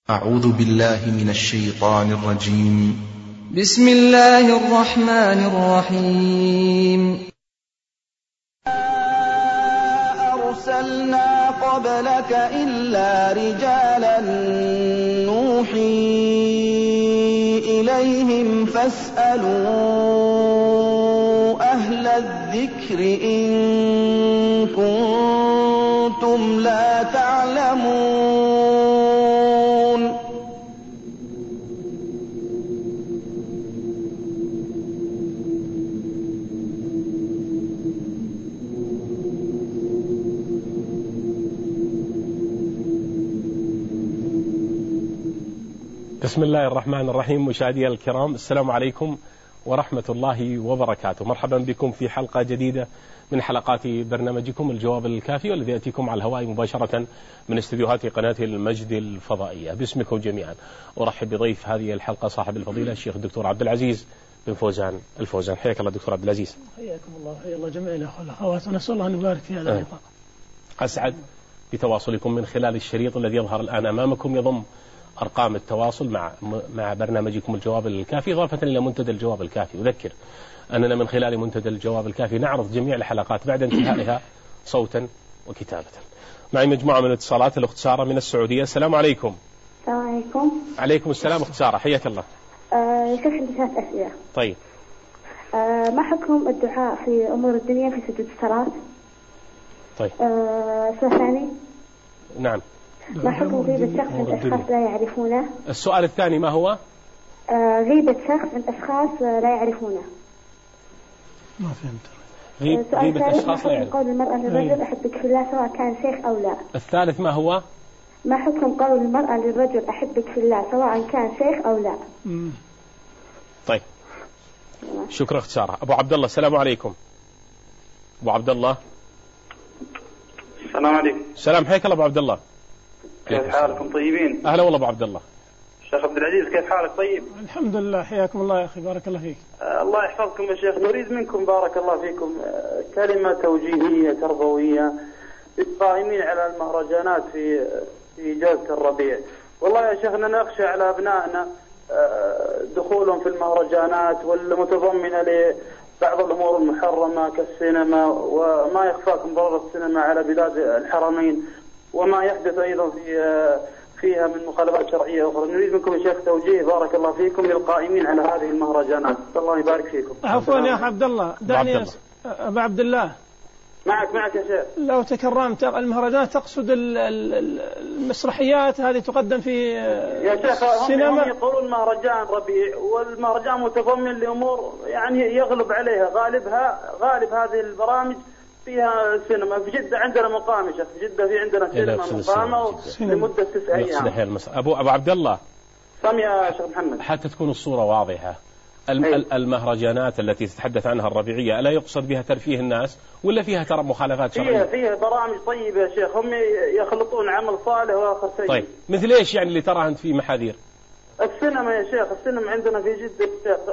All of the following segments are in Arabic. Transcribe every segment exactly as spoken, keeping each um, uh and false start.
أعوذ بالله من الشيطان الرجيم. بسم الله الرحمن الرحيم. أرسلنا قبلك إلا رجالا نوحي إليهم فاسألوا أهل الذكر إن كنتم لا تعلمون. بسم الله الرحمن الرحيم. مشاهدي الكرام، السلام عليكم ورحمة الله وبركاته. مرحبا بكم في حلقة جديدة من حلقات برنامجكم الجواب الكافي، والذي يأتيكم على الهواء مباشرة من استديوهات قناة المجد الفضائية. باسمكم جميعا أرحب بضيف هذه الحلقة صاحب الفضيلة الشيخ الدكتور عبد العزيز بن فوزان الفوزان. حياك الله دكتور عبد العزيز. حياكم الله، حيا الله جميع الأخوة والأخوات، ونسأل الله أن يبارك في هذا اللقاء. أسعد بتواصلكم من خلال الشريط الذي يظهر الآن أمامكم، يضم أرقام التواصل مع مع برنامجكم الجواب الكافي، إضافة إلى منتدى الجواب الكافي. أذكر أننا من خلال منتدى الجواب الكافي نعرض جميع الحلقات بعد انتهائها صوتا وكتابة. معي مجموعة من الاتصالات. الأخت سارة من السعودية. السلام عليكم. السلام عليكم. عليكم السلام. أخت سارة حياك الله. آه شوف عندي ثلاث أسئلة. طيب. آه ما حكم الدعاء في أمور الدنيا في سجود الصلاة؟ طيب. آه السؤال الثاني. نعم. ما حكم غيبة شخص عند أشخاص لا يعرفونه؟ السؤال الثاني ما هو؟ آه غيبة شخص عند أشخاص لا يعرفونه. ما فهمت. غيب غيبة أشخاص لا يعرفونه. قول المرأة للرجل أحبك في الله سواء كان شيخ أو لا. الثالث ما هو؟ ما حكم قول المرأة للرجل أحبك في الله سواء كان شيخ أو لا؟ مم. طيب. شكرا أخت سارة. أبو عبد الله السلام عليكم. أبو عبد الله. السلام عليكم. السلام. حياك الله أبو عبد الله. كيف حالكم؟ طيبين؟ أهلا والله أبو عبد الله. شيخ عبد العزيز كيف حالك؟ طيب الحمد لله. حياكم الله يا أخي، بارك الله فيك. آه الله يحفظكم يا شيخ. نريد منكم بارك الله فيكم آه كلمة توجيهية تربوية للقائمين على المهرجانات في في إجازة الربيع. والله يا شيخنا نخشى على أبنائنا آه دخولهم في المهرجانات والمتضمنة لبعض الأمور المحرمة كالسينما، وما يخفاكم ضرر السينما على بلاد الحرمين، وما يحدث أيضا في فيها من مخالفات شرعية أخرى. نريد منكم يا شيخ توجيه بارك الله فيكم للقائمين على هذه المهرجانات. الله يبارك فيكم. عفوا يا أخ عبد الله، دعني أبا عبد الله. معك معك يا شيخ. لو تكرمت، المهرجانات تقصد المسرحيات هذه تقدم في يا شيخ السينما؟ هم يقولون مهرجان ربيع، والمهرجان متضمن لأمور يعني يغلب عليها غالبها غالب هذه البرامج فيها سينما. في جدة عندنا مقامشة، في جدة في عندنا سينما مقامة لمدة تسع أيام. أبو أبو عبد الله. سم يا شيخ محمد. حتى تكون الصورة واضحة. المهرجانات التي تتحدث عنها الربيعية ألا يقصد بها ترفيه الناس ولا فيها ترى مخالفات شرعية؟ فيها فيها برامج طيبة يا شيخ، هم يخلطون عمل صالح وآخر سيء. طيب مثل إيش يعني اللي تراها أنت في محاذير؟ السينما يا شيخ، السينما عندنا في جدة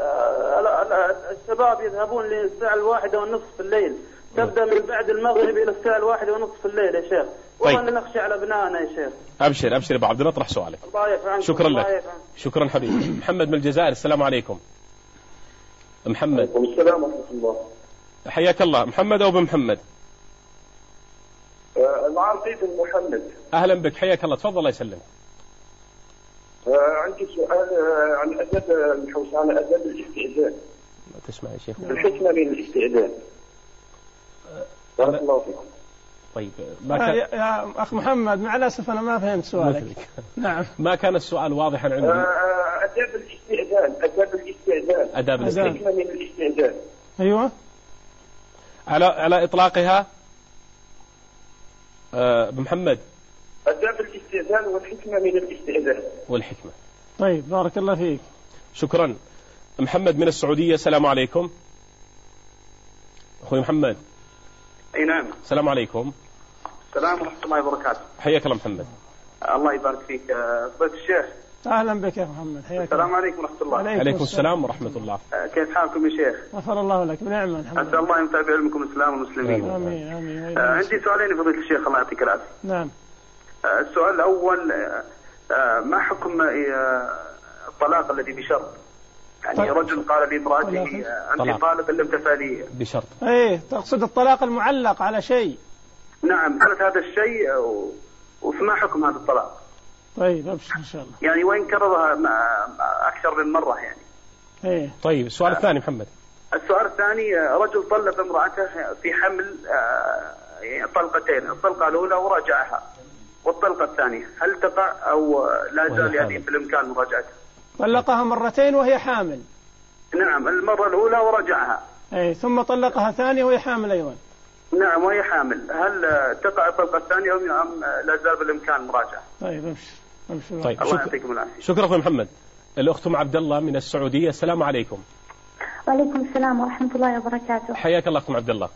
الشباب يذهبون للساعة الواحدة والنصف في الليل، تبدأ من بعد المغرب إلى الساعة الواحدة ونصف في الليل يا شيخ. طيب. والله نخشى على أبنائنا يا شيخ. أبشر أبشر أبو عبد الله، اطرح سؤالك. الله يفعلكم. شكرا الله لك. يفعلكم. شكرا حبيبي. محمد من الجزائر. السلام عليكم. محمد. وعليكم السلام ورحمة الله. حياك الله. محمد أو بمحمد؟ آه معاذ بن محمد. أهلا بك، حياك الله، تفضل الله يسلمك. آه عندي سؤال آه عن أدب الحوس عن أدب الاستئذان. ما تسمع يا شيخ؟ الحكمة من الاستئذان. بارك الله فيكم. طيب ما كان... يا, يا أخ محمد مع الأسف أنا ما فهمت سؤالك. نعم. ما كان السؤال واضحا عندي. آه أدب الاستئذان. أدب الاستئذان. أداب الاستئذان. الحكمة من الاستئذان. أيوة. على على إطلاقها آه محمد. أداب الاستئذان والحكمة من الاستئذان. والحكمة. طيب بارك الله فيك. شكرا. محمد من السعودية. السلام عليكم. أخوي محمد. أي نعم. السلام عليكم. السلام ورحمة الله وبركاته. حياك الله محمد. الله يبارك فيك ضيف الشيخ. أهلا بك يا محمد، حياك. السلام عليكم ورحمة الله. عليكم, عليكم السلام ورحمة الله. كيف حالكم يا شيخ؟ غفر الله لك. بنعمة الحمد لله. أسأل الله ينفع بعلمكم الإسلام والمسلمين. آمين آمين. آه عندي سؤالين فضيلة الشيخ الله يعطيك العافية. نعم. آه السؤال الأول آه ما حكم حكم الطلاق الذي بشرط؟ يعني طيب. رجل قال لامرأته أنت طالق لم تفعلي بشرط. إيه تقصد الطلاق المعلق على شيء؟ نعم قالت هذا الشيء وما حكم هذا الطلاق؟ طيب أبشر إن شاء الله. يعني وإن كررها أكثر من مرة يعني. إيه. طيب السؤال آه. الثاني محمد. السؤال الثاني رجل طلق امرأته في حمل طلقتين، الطلقة الأولى وراجعها والطلقة الثانية هل تقع أو لا زال يعني بالإمكان مراجعتها؟ طلقها مرتين وهي حامل. نعم المرة الأولى وراجعها. أي ثم طلقها ثانية وهي حامل أيضا. نعم وهي حامل، هل تقع الطلقة الثانية أم لا زال بالإمكان مراجعة؟ طيب أبشر أبشر. طيب الله يعطيكم العافية. شكرا أخوي محمد. الأخت أم عبد الله من السعودية. السلام عليكم. وعليكم السلام ورحمة الله وبركاته. حياك الله أخت عبد الله.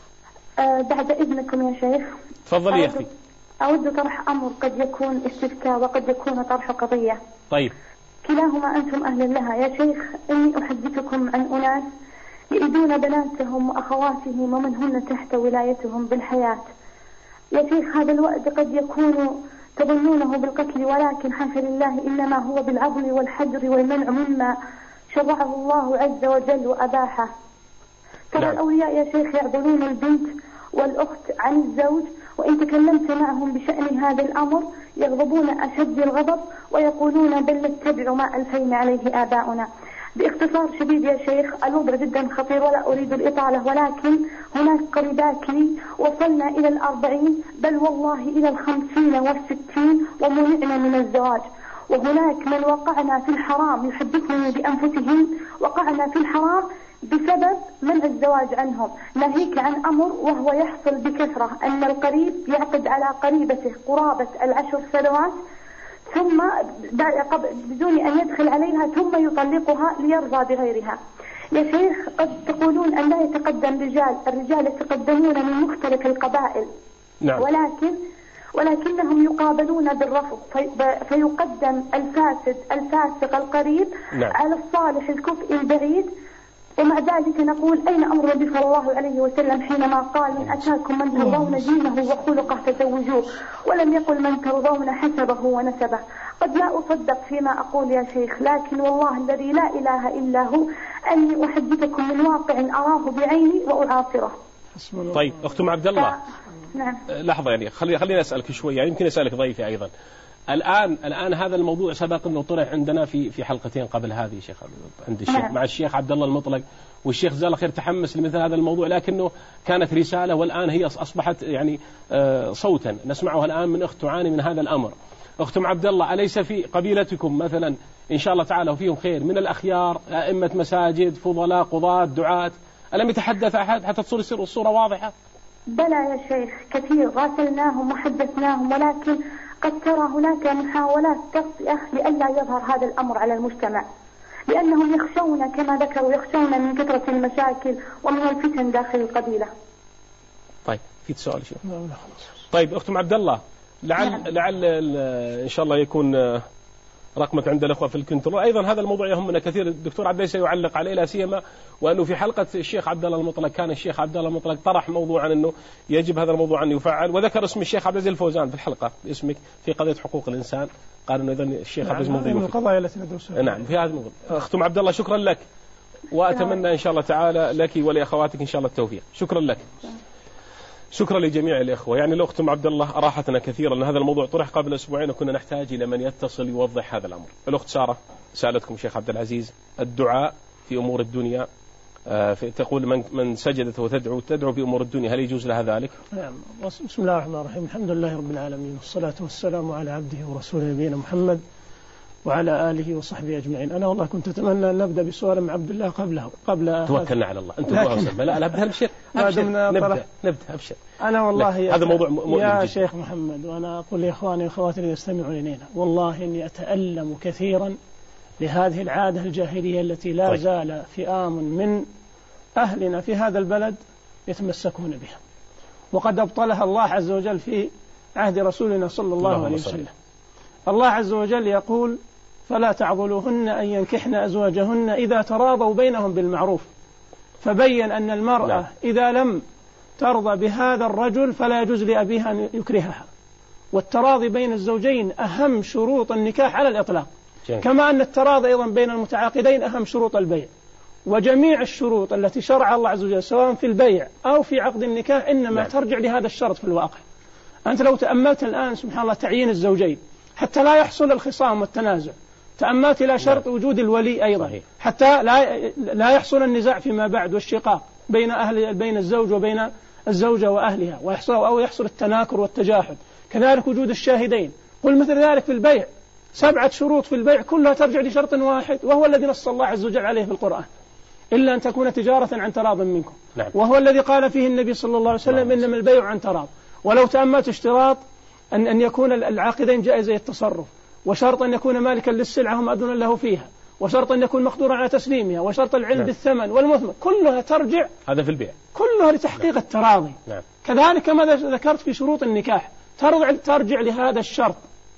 أه بعد إذنكم يا شيخ. تفضلي يا أختي. أود طرح أمر قد يكون استفتاء وقد يكون طرح قضية. طيب. كلاهما أنتم أهل لها يا شيخ. إني أحدثكم عن أناس يؤذون بناتهم وأخواتهم ومن هن تحت ولايتهم بالحياة. يا شيخ هذا الوعد قد يكون تظنونه بالقتل ولكن حاشا لله إنما هو بالعضل والحجر والمنع مما شرعه الله عز وجل وأباحه. ترى نعم. الأولياء يا شيخ يعذرون البنت والأخت عن الزوج، وإن تكلمت معهم بشأن هذا الأمر يغضبون أشد الغضب ويقولون بل نتبع ما ألفينا عليه آباؤنا. باختصار شديد يا شيخ الوضع جدا خطير ولا أريد الإطالة، ولكن هناك قريبات لي وصلنا إلى الأربعين بل والله إلى الخمسين والستين ومنعنا من الزواج، وهناك من وقعنا في الحرام يحدثون بأنفسهم وقعنا في الحرام بسبب منع الزواج عنهم، ناهيك عن أمر وهو يحصل بكثرة أن القريب يعقد على قريبته قرابة العشر سنوات ثم بدون أن يدخل عليها ثم يطلقها ليرضى بغيرها. يا شيخ قد تقولون أن لا يتقدم رجال، الرجال يتقدمون من مختلف القبائل. نعم. ولكن ولكنهم يقابلون بالرفض في فيقدم الفاسد الفاسق القريب. نعم. على الصالح الكفء البعيد، ومع ذلك نقول أين أمر النبي صلى الله عليه وسلم حينما قال من أتاكم من ترضون دينه وخلقه فزوجوه، ولم يقل من ترضون حسبه ونسبه. قد لا أصدق فيما أقول يا شيخ، لكن والله الذي لا إله إلا هو أني أحدثكم من واقع أراه بعيني وأعاصره. طيب أخت عبد الله. نعم. لحظة يعني خلي خليني أسألك شوي، يعني يمكن أسألك ضيفي أيضا. الآن الآن هذا الموضوع سبق أنه طرح عندنا في في حلقتين قبل هذه شيخ عند الشيخ نعم. مع الشيخ عبد الله المطلق، والشيخ جزاه الله خير تحمس لمثل هذا الموضوع، لكنه كانت رسالة والآن هي أصبحت يعني صوتا نسمعها الآن من أخت تعاني من هذا الأمر. أخت عبد الله، أليس في قبيلتكم مثلا إن شاء الله تعالى وفيهم خير من الأخيار أئمة مساجد فضلاء قضاة دعاة، ألم يتحدث أحد حتى تصير الصورة واضحة؟ بلى يا شيخ كثير غاسلناهم وحدثناهم، ولكن قد ترى هناك محاولات تغطية لئلا يظهر هذا الأمر على المجتمع، لأنهم يخشون كما ذكروا يخشون من كثرة المشاكل ومن الفتن داخل القبيلة. طيب في سؤال شيء. طيب أخت عبد الله، لعل نعم. لعل إن شاء الله يكون رقمك عند الأخوة في الكنترول. أيضا هذا الموضوع يهمنا كثير، الدكتور عبد الله سيعلق عليه، لا سيما وأنه في حلقة الشيخ عبد الله المطلق كان الشيخ عبد الله المطلق طرح موضوعا أنه يجب هذا الموضوع أن يفعل، وذكر اسم الشيخ عبد العزيز الفوزان في الحلقة باسمك في قضية حقوق الإنسان، قال أنه إذا الشيخ عبد العزيز من القضايا التي ندرسها. نعم في هذا الموضوع. أخت عبد الله شكرا لك، وأتمنى إن شاء الله تعالى لك ولأخواتك إن شاء الله التوفيق. شكرا لك. شكرا لجميع الإخوة. يعني الأخت عبد الله أراحتنا كثيرا لأن هذا الموضوع طرح قبل أسبوعين وكنا نحتاج إلى من يتصل يوضح هذا الأمر. الأخت سارة سألتكم شيخ عبد العزيز الدعاء في أمور الدنيا، آه تقول من من سجدت وتدعو تدعو في أمور الدنيا، هل يجوز لها ذلك؟ نعم. بسم الله الرحمن الرحيم، الحمد لله رب العالمين والصلاة والسلام على عبده ورسوله نبينا محمد وعلى آله وصحبه أجمعين. أنا والله كنت أتمنى أن نبدأ بسؤال مع عبد الله قبله قبل توكلنا على الله. أنت لكن... لا لا أبدا أبشر أبشر نبدأ نبدأ أبشر. أنا والله هذا موضوع م... يا شيخ محمد، وأنا أقول لإخواني وأخواتي اللي يستمعون إلينا، والله إني أتألم كثيرا لهذه العادة الجاهلية التي لا طيب. زال فئام من أهلنا في هذا البلد يتمسكون بها، وقد أبطلها الله عز وجل في عهد رسولنا صلى الله, الله عليه وسلم. الله عز وجل يقول: فلا تعضلوهن أن ينكحن أزواجهن إذا تراضوا بينهم بالمعروف. فبين أن المرأة لا. إذا لم ترضى بهذا الرجل فلا يجوز لأبيها أن يكرهها، والتراضي بين الزوجين أهم شروط النكاح على الإطلاق، جميل. كما أن التراضي أيضا بين المتعاقدين أهم شروط البيع. وجميع الشروط التي شرعها الله عز وجل سواء في البيع أو في عقد النكاح إنما نعم. ترجع لهذا الشرط في الواقع. أنت لو تأملت الآن سبحان الله تعيين الزوجين حتى لا يحصل الخصام والتنازع، تأملت إلى شرط نعم. وجود الولي أيضا صحيح. حتى لا لا يحصل النزاع فيما بعد والشقاق بين أهل بين الزوج وبين الزوجة وأهلها، ويحصل أو يحصل التناكر والتجاحد. كذلك وجود الشاهدين. قل مثل ذلك في البيع، سبعة شروط في البيع كلها ترجع لشرط واحد، وهو الذي نص الله عز وجل عليه في القرآن: إلا أن تكون تجارة عن تراض منكم. نعم. وهو الذي قال فيه النبي صلى الله عليه وسلم: إنما البيع عن تراض. ولو تأملت اشتراط أن أن يكون العاقدين جائزي التصرف، وشرط أن يكون مالكا للسلعة هم أذن له فيها، وشرط أن يكون مقدورا على تسليمها، وشرط العلم نعم. بالثمن والمثمن، كلها ترجع هذا في البيع كلها لتحقيق نعم. التراضي. نعم. كذلك كما ذكرت في شروط النكاح ترجع ترجع لهذا الشرط.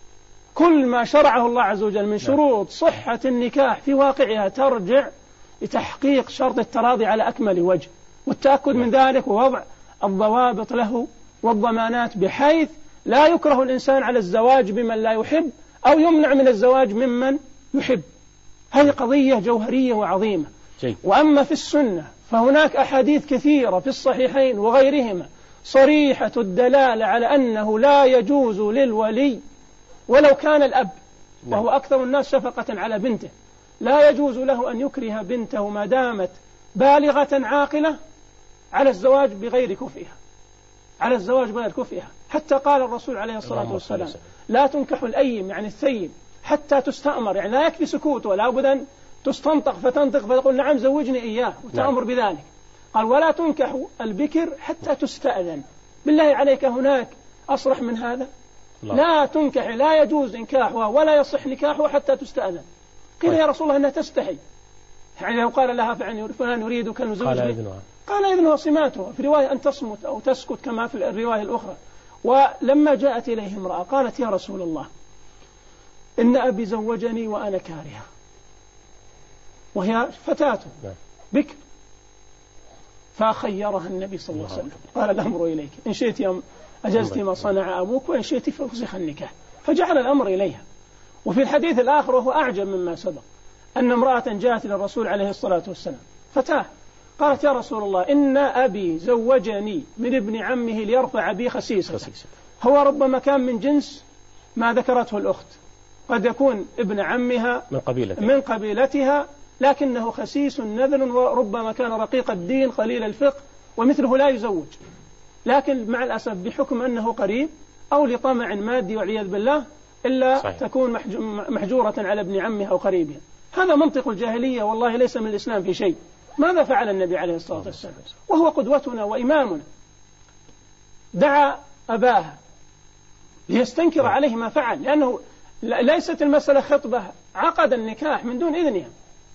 كل ما شرعه الله عز وجل من شروط صحة النكاح في واقعها ترجع لتحقيق شرط التراضي على أكمل وجه، والتأكد من ذلك ووضع الضوابط له والضمانات بحيث لا يكره الإنسان على الزواج بمن لا يحب أو يمنع من الزواج ممن يحب. هذه قضية جوهرية وعظيمة. جي. وأما في السنة فهناك أحاديث كثيرة في الصحيحين وغيرهما صريحة الدلالة على أنه لا يجوز للولي ولو كان الأب وهو أكثر الناس شفقة على بنته، لا يجوز له أن يكره بنته ما دامت بالغة عاقلة على الزواج بغير كفئها، على الزواج بغير كفئها. حتى قال الرسول عليه الصلاة والسلام: لا تنكح الأيم يعني الثيب حتى تستأمر، يعني لا يكفي سكوت ولا بد أن تستنطق فتنطق فتقول نعم زوجني إياه وتأمر بذلك. قال: ولا تنكح البكر حتى تستأذن. بالله عليك هناك أصرح من هذا؟ لا, لا تنكح، لا يجوز إنكاحها ولا يصح نكاحها حتى تستأذن. قيل: يا رسول الله أنها تستحي، يعني لو قال لها فلان يريدك أن نزوجني قال إذنها صماتها، في رواية أن تصمت أو تسكت كما في الرواية الأخرى. ولما جاءت إليه امرأة قالت: يا رسول الله إن أبي زوجني وأنا كارهة، وهي فتاة بكر، فخيرها النبي صلى الله عليه وسلم قال: الأمر إليك، إن شئت أجزت ما صنع أبوك وإن شئت ففسخ النكاح، فجعل الأمر إليها. وفي الحديث الآخر وهو أعجب مما سبق أن امرأة جاءت إلى الرسول عليه الصلاة والسلام فتاة قالت: يا رسول الله إن أبي زوجني من ابن عمه ليرفع بي خسيسة. هو ربما كان من جنس ما ذكرته الأخت، قد يكون ابن عمها من قبيلتها, من قبيلتها لكنه خسيس نذل، وربما كان رقيق الدين قليل الفقه ومثله لا يزوج، لكن مع الأسف بحكم أنه قريب أو لطمع مادي والعياذ بالله إلا صحيح. تكون محجورة على ابن عمها أو قريبها. هذا منطق الجاهلية والله ليس من الإسلام في شيء. ماذا فعل النبي عليه الصلاة والسلام وهو قدوتنا وإمامنا؟ دعا أباها ليستنكر عليه ما فعل، لأنه ليست المسألة خطبة، عقد النكاح من دون إذنها.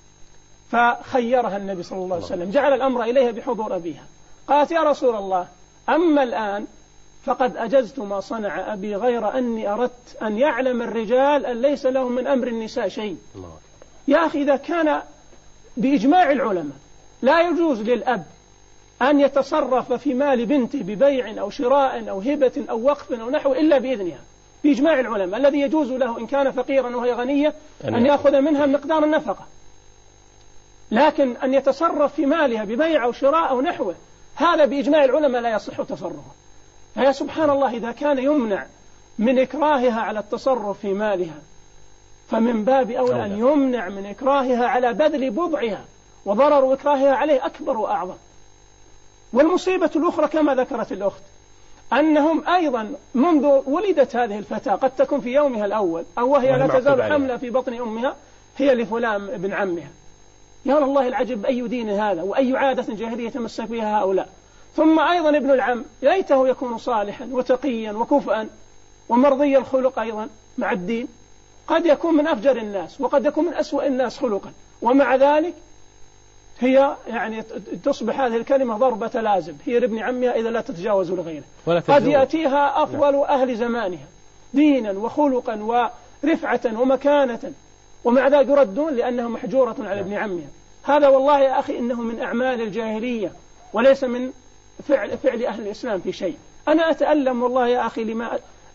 فخيرها النبي صلى الله عليه وسلم، جعل الأمر إليها بحضور أبيها. قالت: يا رسول الله أما الآن فقد أجزت ما صنع أبي، غير أني أردت أن يعلم الرجال أن ليس لهم من أمر النساء شيء. يا أخي إذا كان بإجماع العلماء لا يجوز للأب أن يتصرف في مال بنته ببيع أو شراء أو هبة أو وقف أو نحو إلا بإذنها، بإجماع العلماء. الذي يجوز له إن كان فقيرا وهي غنية أن يأخذ منها مقدار النفقة، لكن أن يتصرف في مالها ببيع أو شراء أو نحوه هذا بإجماع العلماء لا يصح تصرفه. فيا سبحان الله إذا كان يمنع من إكراهها على التصرف في مالها فمن باب أولى أن يمنع من إكراهها على بذل بضعها، وضرر إكراهها عليه أكبر وأعظم. والمصيبة الأخرى كما ذكرت الأخت أنهم أيضا منذ ولدت هذه الفتاة قد تكون في يومها الأول أو وهي لا تزال حملة في بطن أمها هي لفلان ابن عمها. يا الله العجب، أي دين هذا وأي عادة جاهلية تمسك بها هؤلاء. ثم أيضا ابن العم ليته يكون صالحا وتقيا وكفءا ومرضي الخلق أيضا مع الدين، قد يكون من أفجر الناس وقد يكون من أسوأ الناس خلقا، ومع ذلك هي يعني تصبح هذه الكلمة ضربة لازم، هي لابن عمها إذا لا تتجاوز لغيره. قد يأتيها أفضل نعم. أهل زمانها دينا وخلقا ورفعة ومكانة، ومع ذلك يردون لأنها محجورة على ابن عمها. هذا والله يا أخي إنه من أعمال الجاهلية وليس من فعل, فعل أهل الإسلام في شيء. أنا أتألم والله يا أخي لما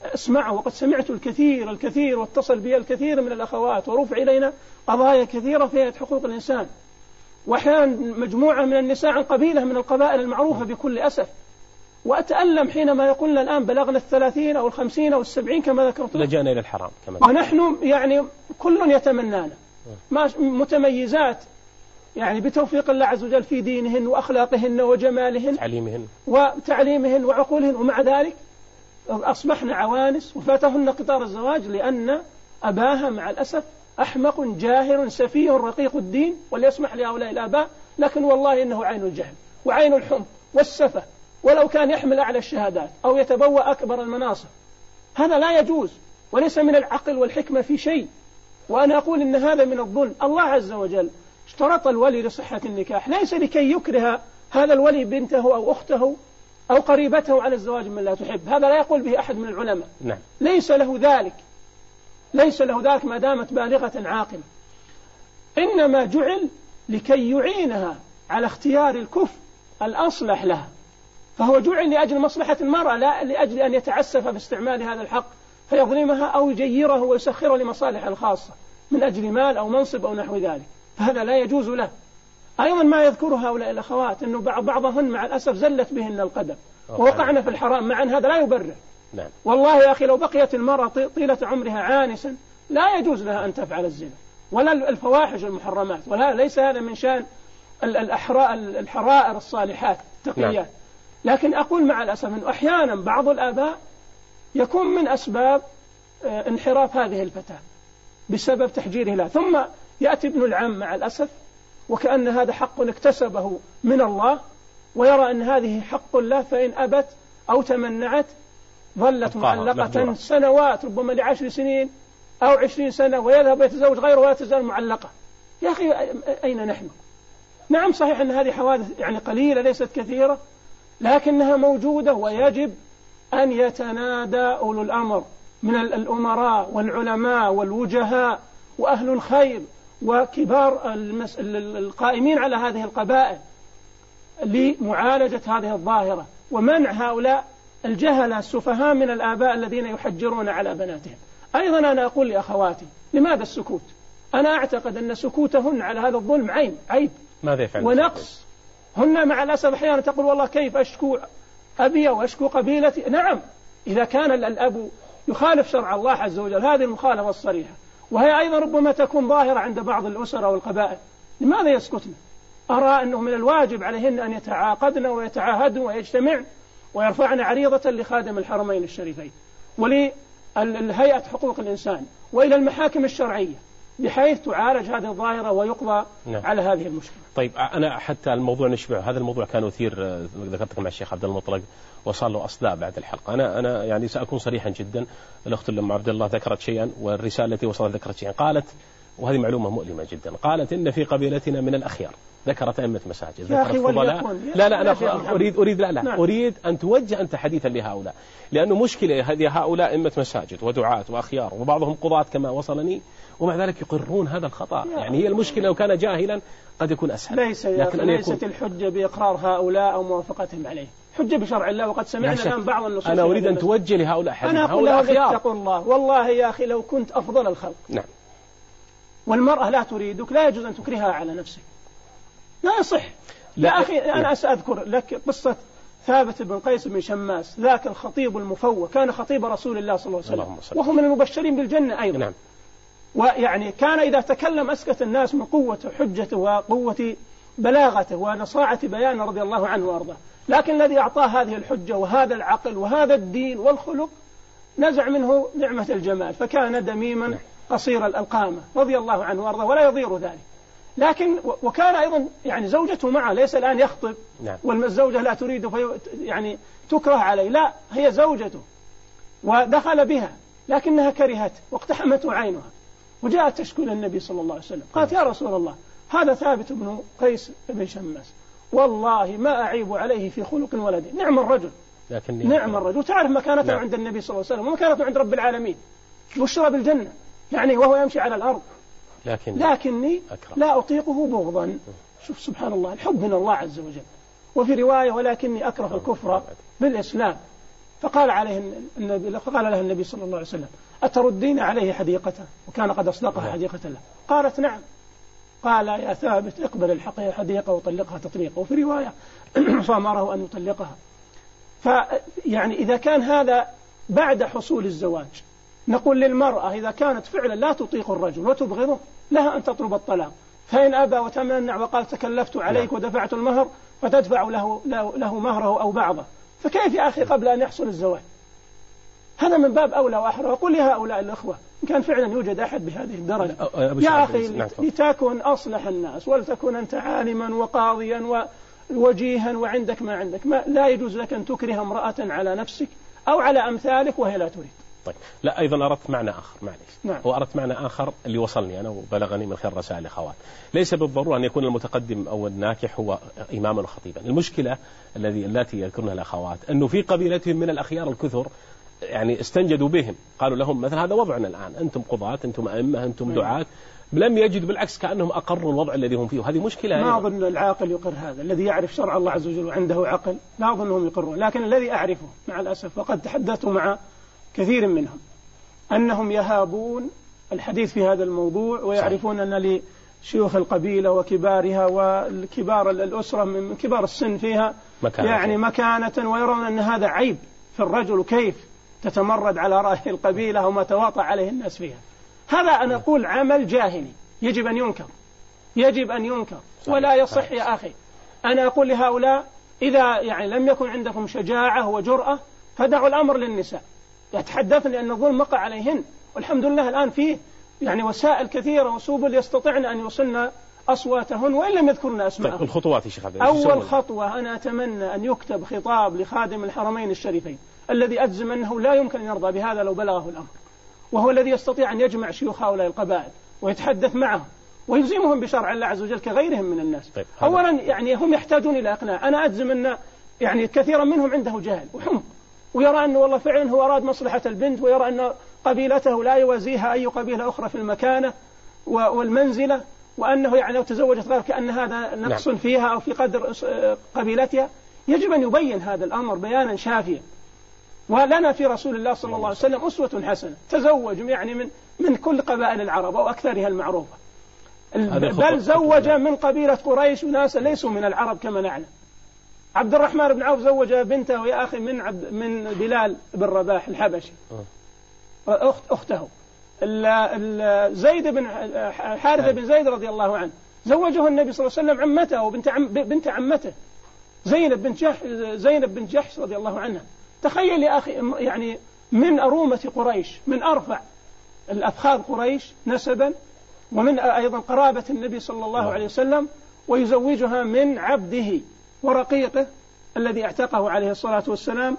اسمعوا، وقد سمعت الكثير الكثير واتصل بي الكثير من الأخوات ورفع إلينا قضايا كثيرة في حقوق الإنسان، وأحيانا مجموعة من النساء عن قبيلة من القبائل المعروفة بكل أسف، وأتألم حينما يقولنا الآن بلغنا الثلاثين أو الخمسين أو السبعين كما ذكرت، لجأنا إلى الحرام كما ونحن يعني كل يتمنانا متميزات يعني بتوفيق الله عز وجل في دينهن وأخلاقهن وجمالهن تعليمهن وتعليمهن وعقولهن، ومع ذلك أصبحن عوانس وفاتهن قطار الزواج لأن أباها مع الأسف أحمق جاهل سفيه رقيق الدين، وليسمح لهؤلاء الآباء، لكن والله إنه عين الجهل وعين الحمق والسفة، ولو كان يحمل أعلى الشهادات أو يتبوأ أكبر المناصب. هذا لا يجوز وليس من العقل والحكمة في شيء، وأنا أقول إن هذا من الظلم. الله عز وجل اشترط الولي لصحة النكاح ليس لكي يكره هذا الولي بنته أو أخته أو قريبته على الزواج من لا تحب، هذا لا يقول به أحد من العلماء. نعم. ليس له ذلك ليس له ذلك ما دامت بالغة عاقلة، إنما جعل لكي يعينها على اختيار الكفء الأصلح لها، فهو جعل لأجل مصلحة المرأة لا لأجل أن يتعسف باستعمال هذا الحق فيظلمها أو يجيره ويسخره لمصالح الخاصة من أجل مال أو منصب أو نحو ذلك، فهذا لا يجوز له. أيضا ما يذكر هؤلاء الأخوات أنه بعضهن مع الأسف زلت بهن القدم ووقعنا في الحرام، مع أن هذا لا يبرر. نعم. والله يا أخي لو بقيت المرأة طيلة عمرها عانسا لا يجوز لها أن تفعل الزنا ولا الفواحش المحرمات، ولا ليس هذا من شأن الحرائر الصالحات التقيات. نعم. لكن أقول مع الأسف أنه أحيانا بعض الآباء يكون من أسباب انحراف هذه الفتاة بسبب تحجيره لها، ثم يأتي ابن العم مع الأسف وكأن هذا حق اكتسبه من الله ويرى أن هذه حق الله، فإن أبت أو تمنعت ظلت معلقة سنوات ربما لعشر سنين أو عشرين سنة، ويذهب ويتزوج غيره ولا تزال معلقة. يا أخي أين نحن؟ نعم صحيح أن هذه حوادث يعني قليلة ليست كثيرة، لكنها موجودة، ويجب أن يتنادى أولو الأمر من الأمراء والعلماء والوجهاء وأهل الخير وكبار القائمين على هذه القبائل لمعالجة هذه الظاهرة ومنع هؤلاء الجهلة السفهاء من الآباء الذين يحجرون على بناتهم. أيضا أنا أقول لأخواتي لماذا السكوت؟ أنا أعتقد أن سكوتهن على هذا الظلم عيب عيب ماذا يفعل ونقص. هن مع الأسف أحيانا تقول والله كيف أشكو أبي وأشكو قبيلتي. نعم إذا كان الأب يخالف شرع الله عز وجل هذه المخالفة الصريحة، وهي أيضا ربما تكون ظاهرة عند بعض الأسر والقبائل، لماذا يسكتن؟ أرى أنه من الواجب عليهن أن يتعاقدن ويتعاهدن ويجتمعن ويرفعن عريضة لخادم الحرمين الشريفين ولهيئة حقوق الإنسان وإلى المحاكم الشرعية بحيث تعالج هذه الظاهرة ويقضى نعم. على هذه المشكلة. طيب أنا حتى الموضوع نشبع، هذا الموضوع كان مثير ذكرتك مع الشيخ عبد المطلق وصار له أصداء بعد الحلقة. أنا أنا يعني سأكون صريحا جدا. الأخت الأم عبد الله ذكرت شيئا والرسالة التي وصلت ذكرت شيئا، قالت وهذه معلومة مؤلمة جدا، قالت إن في قبيلتنا من الأخيار، ذكرت أئمة مساجد، ذكرت فضلاء. لا لا أنا أريد أريد لا لا نعم. أريد أن توجه أنت حديثا لهؤلاء، لأنه مشكلة هذه هؤلاء أئمة مساجد ودعاة وأخيار وبعضهم قضاة كما وصلني، ومع ذلك يقرون هذا الخطأ. يعني هي المشكلة لو كان جاهلا قد يكون أسهل. ليس لكن أن ليست يكون الحجة بإقرار هؤلاء أو موافقتهم عليه، حجة بشرع الله. وقد سمعنا الآن بعض النصوص. أنا أريد أن توجه لهؤلاء حديث. أنا أقول لهم اتقوا الله، والله يا أخي لو كنت أفضل الخلق نعم والمرأة لا تريدك لا يجوز أن تكرهها على نفسك، لا يصح. لا يا أخي أنا نعم. سأذكر لك قصة ثابت بن قيس بن شماس، ذاك الخطيب المفوه، كان خطيب رسول الله صلى الله عليه وسلم وهو من المبشرين بالجنة أيضا نعم. ويعني كان إذا تكلم أسكت الناس من قوة حجته وقوة بلاغته ونصاعة بيانه رضي الله عنه وأرضاه، لكن الذي أعطاه هذه الحجة وهذا العقل وهذا الدين والخلق نزع منه نعمة الجمال، فكان دميما نعم. قصير القامة رضي الله عنه وأرضاه ولا يضير ذلك. لكن وكان أيضا يعني زوجته معه، ليس الآن يخطب نعم. والزوجة لا تريده في يعني تكره عليه، لا هي زوجته ودخل بها لكنها كرهته واقتحمته عينها وجاءت تشكو للنبي صلى الله عليه وسلم، قالت يا رسول الله هذا ثابت بن قيس بن شماس والله ما أعيب عليه في خلق ولا دين، نعم الرجل نعم الرجل، وتعرف مكانته نعم. عند النبي صلى الله عليه وسلم ومكانته عند رب العالمين، بشرى بالجنة يعني وهو يمشي على الأرض، لكن لكني أكره. لا أطيقه بغضا. شوف سبحان الله، الحب من الله عز وجل. وفي رواية ولكني أكره الكفر بالإسلام. فقال عليه النبي فقال لها النبي صلى الله عليه وسلم: أتردين عليه حديقته؟ وكان قد أصدقها حديقة له. قالت: نعم. قال: يا ثابت اقبل الحديقة وطلقها تطليقا. وفي رواية فأمره أن يطلقها. فيعني إذا كان هذا بعد حصول الزواج، نقول للمرأة إذا كانت فعلا لا تطيق الرجل وتبغضه لها أن تطلب الطلاق، فإن أبى وتمنع وقال تكلفت عليك ودفعت المهر فتدفع له, له, له مهره أو بعضه. فكيف يا أخي قبل أن يحصل الزواج؟ هذا من باب أولى وأحرى. وقل لهؤلاء الأخوة إن كان فعلا يوجد أحد بهذه الدرجة يا أخي لتكن أصلح الناس ولتكن أنت عالما وقاضيا ووجيها وعندك ما عندك، ما لا يجوز لك أن تكره امرأة على نفسك أو على أمثالك وهي لا تريد. طيب لا أيضا أردت معنى آخر معليش نعم. وأردت معنى آخر اللي وصلني أنا وبلغني من خلال رسائل الأخوات. ليس بالضرورة أن يكون المتقدم أو الناكح هو إماما وخطيبا. المشكلة الذي التي يذكرنها الأخوات أنه في قبيلتهم من الأخيار الكثر يعني استنجدوا بهم، قالوا لهم مثلا هذا وضعنا الآن، أنتم قضاة، أنتم أئمة، أنتم دعاة، لم يجد بالعكس كأنهم أقروا الوضع الذي هم فيه. وهذه مشكلة. ما أظن العاقل يقر هذا. الذي يعرف شرع الله عز وجل وعنده عقل لا أظنهم يقرون. لكن الذي أعرفه مع الأسف وقد تحدثت مع كثير منهم أنهم يهابون الحديث في هذا الموضوع ويعرفون أن لشيوخ القبيلة وكبارها والكبار الأسرة من كبار السن فيها مكانة يعني مكانة، ويرون أن هذا عيب في الرجل، كيف تتمرد على رأي القبيلة وما تواطأ عليه الناس فيها. هذا أنا أقول عمل جاهلي يجب أن ينكر، يجب أن ينكر ولا يصح يا أخي. أنا أقول لهؤلاء إذا يعني لم يكن عندكم شجاعة وجرأة فدعوا الأمر للنساء يتحدثن، لأن الظلم وقع عليهن. والحمد لله الآن فيه يعني وسائل كثيرة وسبل يستطيعن أن يوصلن أصواتهن وإن لم يذكرن أسماءهن. طيب الخطوات يا شيخ عبد أول خطوة أنا أتمنى أن يكتب خطاب لخادم الحرمين الشريفين الذي أجزم أنه لا يمكن أن يرضى بهذا لو بلغه الأمر، وهو الذي يستطيع أن يجمع شيوخ هؤلاء القبائل ويتحدث معهم ويلزمهم بشرع الله عز وجل كغيرهم من الناس. طيب أولا يعني هم يحتاجون إلى إقناع. أنا أجزم أن يعني كثيرا منهم عنده جهل وحمق، ويرى أنه والله فعلا هو أراد مصلحة البنت، ويرى أن قبيلته لا يوازيها أي قبيلة أخرى في المكانة والمنزلة، وأنه يعني لو تزوجت غير كأن هذا نقص نعم. فيها أو في قدر قبيلتها. يجب أن يبين هذا الأمر بيانا شافيا. ولنا في رسول الله صلى الله عليه وسلم أسوة حسنة، تزوج يعني من من كل قبائل العرب أو أكثرها المعروفة، بل زوج من قبيلة قريش وناس ليسوا من العرب كما نعلم. عبد الرحمن بن عوف زوج بنته يا أخي من عبد من بلال بن رباح الحبشي أخت أخته. ال ال زيد بن حارثة بن زيد رضي الله عنه زوجه النبي صلى الله عليه وسلم عمته وبنت عم بنت عمته زينب بنت جحش زينب بنت جحش رضي الله عنها. تخيل يا أخي يعني من أرومة قريش، من أرفع الأفخاذ قريش نسبا ومن أيضا قرابة النبي صلى الله عليه وسلم، ويزوجها من عبده ورقيقه الذي اعتقه عليه الصلاة والسلام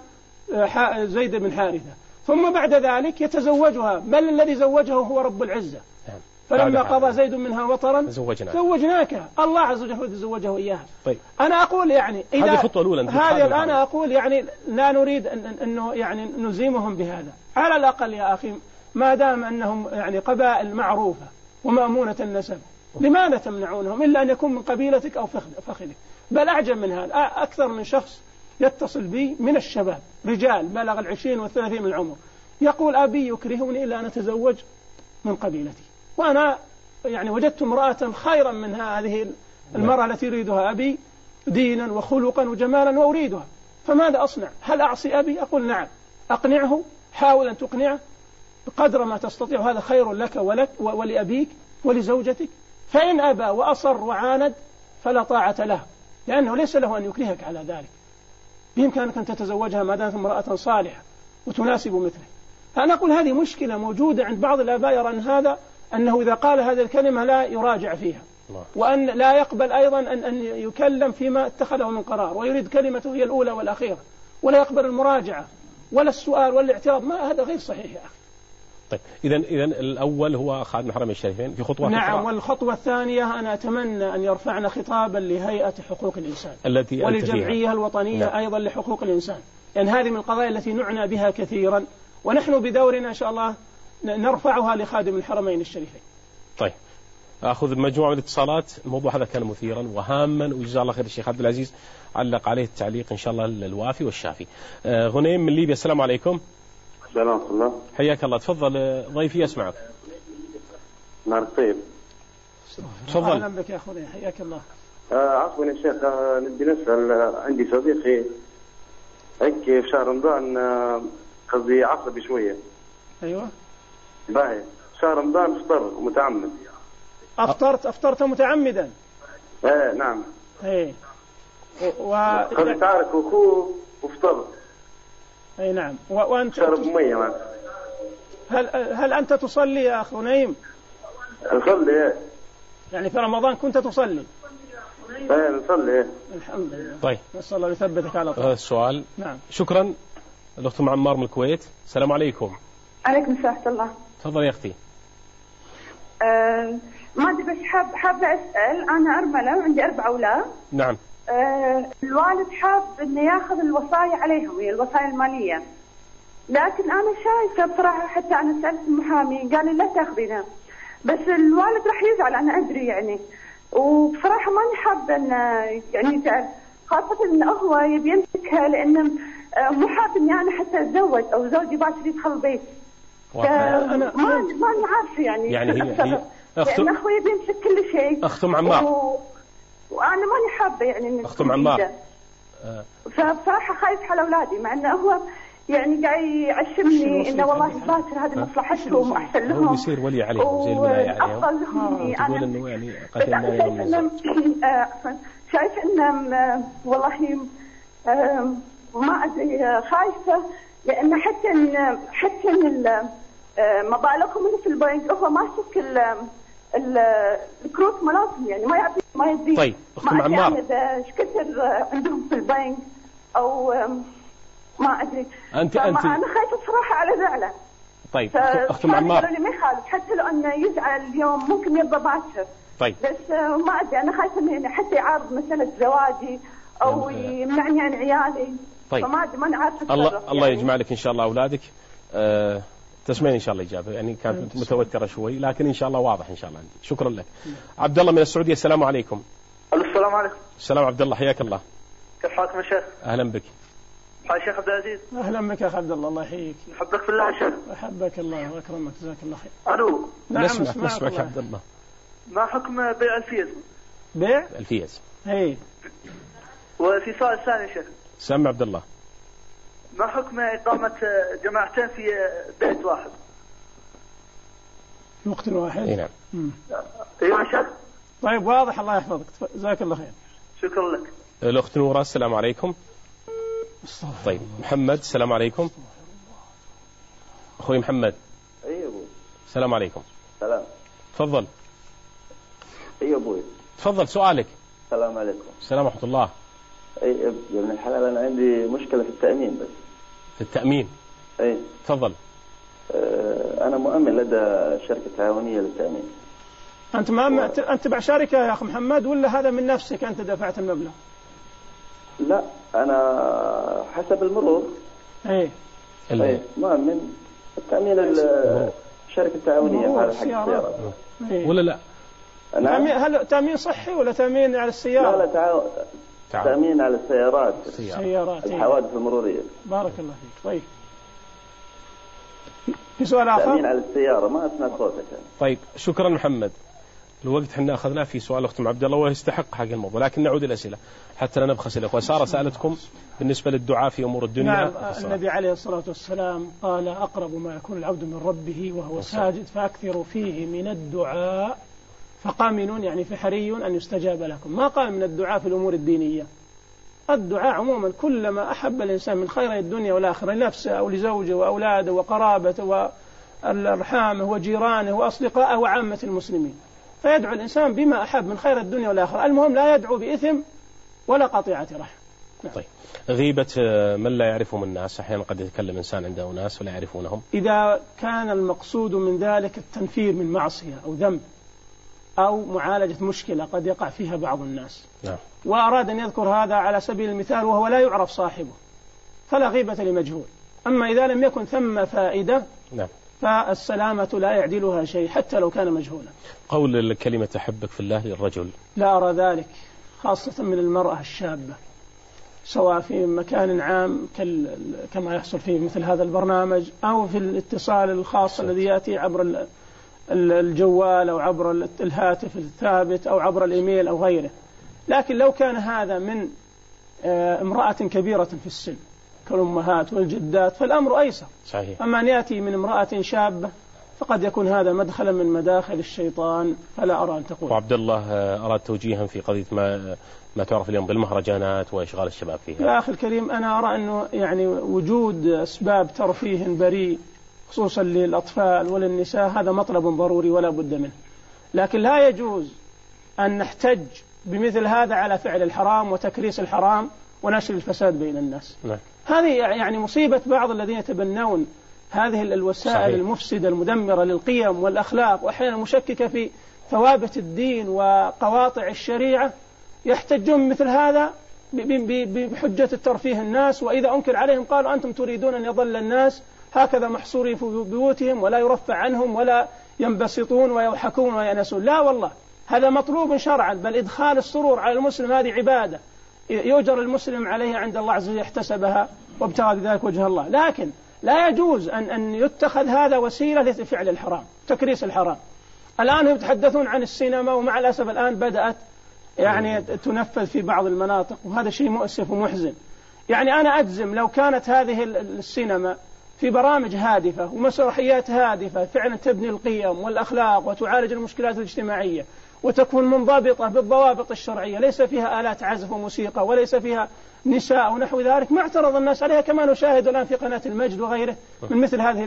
زيد بن حارثة. ثم بعد ذلك يتزوجها، بل الذي زوجه هو رب العزة. فلما قضى زيد منها وطرا زوجناك، الله عز وجل زوجه إياها. طيب. أنا أقول يعني إذا هذه الخطوة الأولى، هذه أنا أقول يعني لا نريد أن أنه يعني نلزمهم بهذا. على الأقل يا أخي ما دام أنهم يعني قبائل معروفة ومأمونة النسب، لماذا تمنعونهم إلا أن يكون من قبيلتك أو فخذك؟ بل أعجب من هذا، أكثر من شخص يتصل بي من الشباب، رجال بلغ العشرين والثلاثين من العمر، يقول أبي يكرهني إلا أن أتزوج من قبيلتي، وأنا يعني وجدت امرأة خيرا من هذه المرأة التي يريدها أبي دينا وخلقا وجمالا وأريدها، فماذا أصنع؟ هل أعصي أبي؟ أقول نعم، أقنعه، حاول أن تقنعه بقدر ما تستطيع، هذا خير لك ولك ولأبيك ولزوجتك. فإن أبى وأصر وعاند فلا طاعة له، لأنه ليس له أن يكرهك على ذلك، بإمكانك أن تتزوجها ما دامت امرأة صالحة وتناسب مثله. فأنا أقول هذه مشكلة موجودة عند بعض الآباء، يرى أن هذا أنه إذا قال هذه الكلمة لا يراجع فيها، وأن لا يقبل أيضا أن أن يكلم فيما اتخذه من قرار، ويريد كلمته هي الأولى والأخيرة، ولا يقبل المراجعة ولا السؤال ولا الاعتراض. ما هذا غير صحيح يا أخي. طيب إذا إذا الأول هو خادم الحرمين الشريفين، في خطوة نعم أخرى. والخطوة الثانية أنا أتمنى أن يرفعنا خطابا لهيئة حقوق الإنسان التي وللجمعية الوطنية نعم. أيضا لحقوق الإنسان، لأن يعني هذه من القضايا التي نعنى بها كثيرا، ونحن بدورنا إن شاء الله نرفعها لخادم الحرمين الشريفين. طيب أخذ مجموعة من الاتصالات. الموضوع هذا كان مثيرا وهاما، وجزاه الله خير الشيخ عبد العزيز علق عليه التعليق إن شاء الله الوافي والشافي. غنيم من ليبيا، السلام عليكم. السلام ورحمة الله. حياك الله، تفضل ضيفي يسمعك. نهار طيب. تفضل. أهلا بك يا أخوي، حياك الله. آه عفوا يا شيخ، آه نبي نسأل. آه عندي صديقي هيك في شهر رمضان، آه قصدي عصبي شوية. أيوة. باهي شهر رمضان افطر متعمد. أفطرت أفطرت متعمدا. ايه نعم. ايه. و قصدي تارك أخوه وافطر. اي نعم. و... وأنت شرب مية معك. هل هل أنت تصلي يا أخ نعيم؟ نصلي ايه. يعني في رمضان كنت تصلي؟ ايه نصلي ايه. الحمد لله. طيب. نسأل الله يثبتك على طول. هذا السؤال. نعم. شكرا. الأخت معمار من الكويت، السلام عليكم. عليكم السلام ورحمة الله. تفضل يا أختي. أه ما أدري بس حاب حابة أسأل. أنا أرملة وعندي أربع أولاد. نعم. أه الوالد حاب إنه ياخذ الوصايا عليهم، هي الوصايا المالية، لكن أنا شايفة بصراحة، حتى أنا سألت المحامي قال لي لا تاخذينها، بس الوالد راح يزعل أنا أدري يعني، وبصراحة ماني حابة إنه يعني يزعل، خاصة إنه هو يبي يمسكها لأنه مو حاب إني أنا حتى أتزوج أو زوجي باكر يدخل البيت. أنا ما ما عارفة يعني. يعني هي هي أخت لأن أخوي يبي يمسك كل شيء. أخت عمار. و... وأنا ماني حابة يعني إن أخت عمار. آه. فبصراحة خايف على أولادي، مع إنه هو يعني قاعد يعشمني إنه والله باكر هذه مصلحتهم وأحسن لهم. هو بيصير ولي عليهم زي الولاية عليهم. وأفضل لهم. تقول إنه يعني قتلنا يوم النزار. شايف إنه والله ما أدري، خايفة لأن حتى إن حتى إن مبالغهم اللي في البنك هو ماسك ال الكروت ملازم، يعني ما يعطي ما يدي. طيب أخت عمار، ايش كثر عندهم في البنك او ما ادري. انت انت انا خايفه بصراحه على زعله. طيب اخت عمار، ما يخالف حتى لو انه يزعل اليوم ممكن يرضى باكر. طيب بس ما ادري، انا خايفه انه حتى يعارض مساله زواجي او يمنعني عن عيالي. طيب فما ادري، ما عارفه. الله يعني. الله يجمع لك ان شاء الله اولادك. أه تسمعين ان شاء الله اجابه، يعني كانت متوتره شوي لكن ان شاء الله واضح ان شاء الله عندي. شكرا لك. عبد الله من السعوديه، السلام عليكم. السلام عليكم. السلام عبد الله، حياك الله. كيف حالكم يا شيخ؟ اهلا بك. حال شيخ عبد العزيز. اهلا بك يا اخ عبد الله، الله يحييك. احبك في الله يا شيخ. احبك الله واكرمك، جزاك الله خير. الو. نعم نسمعك نسمعك يا عبد الله. ما حكم بيع الفيز؟ بيع الفيز. اي. وفي سؤال ثاني يا شيخ. سامع عبد الله. ما حكم إقامة جماعتين في بيت واحد؟ في وقت واحد؟ اي نعم. ايوه يا شيخ. طيب واضح، الله يحفظك، جزاك الله خير. شكرا لك. الأخت نورة، السلام عليكم. طيب محمد، السلام عليكم. أخوي محمد. أي أبوي. السلام عليكم. سلام. تفضل. أي أبوي. تفضل سؤالك. السلام عليكم. السلام ورحمة الله. أي يا ابن الحلال، أنا عندي مشكلة في التأمين بس. في التأمين؟ أي. تفضل. أه أنا مؤمن لدى شركة تعاونية للتأمين. أنت مؤمن؟ و... أنت تبع شركة يا أخ محمد ولا هذا من نفسك أنت دفعت المبلغ؟ لا، أنا حسب المرور. أي. أي مؤمن التأمين الشركة التعاونية على حق السيارات. ولا لا؟ نعم. هل تأمين صحي ولا تأمين على السيارة؟ لا لا تعاو... تأمين على السيارات. السيارات. الحوادث المرورية. بارك الله فيك. طيب. في سؤال آخر؟ تأمين على السيارة، ما أسمع صوتك. طيب شكرا محمد. الوقت حنا أخذناه في سؤال أخت عبد الله ويستحق حق الموضوع، لكن نعود الأسئلة حتى لا نبخس الأخوة. سارة سألتكم بالنسبة للدعاء في أمور الدنيا. نعم. النبي عليه الصلاة والسلام قال أقرب ما يكون العبد من ربه وهو ساجد فأكثروا فيه من الدعاء فقامنون، يعني فحري أن يستجاب لكم. ما قال من الدعاء في الأمور الدينية. الدعاء عموما كلما أحب الإنسان من خير الدنيا والآخرة لنفسه أو لزوجه وأولاده وقرابته والأرحامه وجيرانه وأصدقائه وعامة المسلمين، فيدعو الإنسان بما أحب من خير الدنيا والآخرة. المهم لا يدعو بإثم ولا قطيعة رحم. طيب غيبة من لا يعرفهم الناس، أحيانا قد يتكلم إنسان عنده ناس ولا يعرفونهم. إذا كان المقصود من ذلك التنفير من معصية أو ذنب أو معالجة مشكلة قد يقع فيها بعض الناس. نعم. وأراد أن يذكر هذا على سبيل المثال وهو لا يعرف صاحبه فلا غيبة لمجهول. أما إذا لم يكن ثم فائدة نعم. فالسلامة لا يعدلها شيء حتى لو كان مجهولا. قول كلمة أحبك في الله للرجل، لا أرى ذلك خاصة من المرأة الشابة، سواء في مكان عام كما يحصل فيه مثل هذا البرنامج، أو في الاتصال الخاص الذي يأتي عبر الجوال أو عبر الهاتف الثابت أو عبر الإيميل أو غيره. لكن لو كان هذا من امرأة كبيرة في السن كالأمهات والجدات فالأمر أيسر. صحيح. أما أن يأتي من امرأة شابة فقد يكون هذا مدخلا من مداخل الشيطان، فلا أرى أن تقول. وعبد الله أراد توجيها في قضية ما ما تعرف اليوم بالمهرجانات وإشغال الشباب فيها. يا أخي الكريم، أنا أرى أنه يعني وجود أسباب ترفيه بريء خصوصا للأطفال وللنساء هذا مطلب ضروري ولا بد منه، لكن لا يجوز أن نحتج بمثل هذا على فعل الحرام وتكريس الحرام ونشر الفساد بين الناس. نعم. هذه يعني مصيبة بعض الذين يتبنون هذه الوسائل صحيح. المفسدة المدمرة للقيم والأخلاق وأحيانا مشككة في ثوابت الدين وقواطع الشريعة، يحتجون مثل هذا بحجة الترفيه الناس، وإذا أنكر عليهم قالوا أنتم تريدون أن يظل الناس هكذا محصورين في بيوتهم ولا يرفع عنهم ولا ينبسطون ويضحكون ويأنسون. لا والله، هذا مطلوب شرعا، بل إدخال السرور على المسلم هذه عبادة يؤجر المسلم عليها عند الله عز وجل يحتسبها وابتغى بذلك وجه الله. لكن لا يجوز أن أن يتخذ هذا وسيلة لفعل الحرام، تكريس الحرام. الآن هم يتحدثون عن السينما، ومع الأسف الآن بدأت يعني تنفذ في بعض المناطق، وهذا شيء مؤسف ومحزن. يعني أنا أجزم لو كانت هذه السينما في برامج هادفة ومسرحيات هادفة فعلا تبني القيم والأخلاق وتعالج المشكلات الاجتماعية وتكون منضبطة بالضوابط الشرعية، ليس فيها آلات عزف وموسيقى وليس فيها نساء ونحو ذلك، ما اعترض الناس عليها كما نشاهد الآن في قناة المجد وغيره من مثل هذه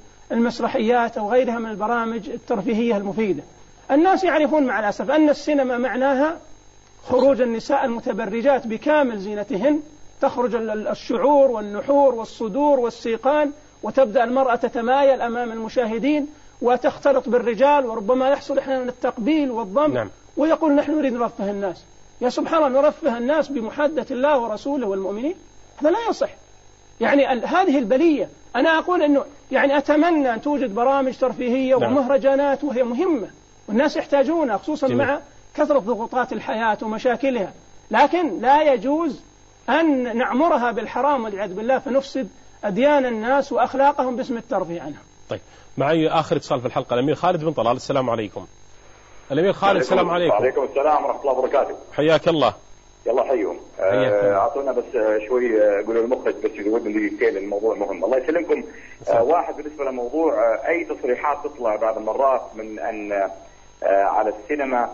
المسرحيات أو غيرها من البرامج الترفيهية المفيدة. الناس يعرفون مع الأسف أن السينما معناها خروج النساء المتبرجات بكامل زينتهن، تخرج الشعور والنحور والصدور والسيقان، وتبدأ المرأة تتمايل أمام المشاهدين وتختلط بالرجال، وربما يحصل أحيانا التقبيل والضم. نعم. ويقول نحن نريد نرفه الناس. يا سبحان الله، نرفه الناس بمحادثة الله ورسوله والمؤمنين؟ هذا لا يصح. يعني هذه البلية. أنا أقول أنه يعني أتمنى أن توجد برامج ترفيهية نعم. ومهرجانات، وهي مهمة والناس يحتاجونها خصوصا جميل. مع كثرة ضغوطات الحياة ومشاكلها، لكن لا يجوز أن نعمرها بالحرام والعياذ بالله فنفسد أديان الناس وأخلاقهم باسم الترفيه عنها. طيب، معي آخر اتصال في الحلقة الأمير خالد بن طلال. السلام عليكم. الأمير خالد، السلام عليكم. وعليكم السلام ورحمة الله وبركاته. حياك الله. يلا حيهم. أعطونا بس شوي، قولوا المخرج بس يزود من دقيقتين، الموضوع مهم. الله يسلمكم. آه واحد بالنسبة للموضوع، آه أي تصريحات تطلع بعض المرات من أن آه على السينما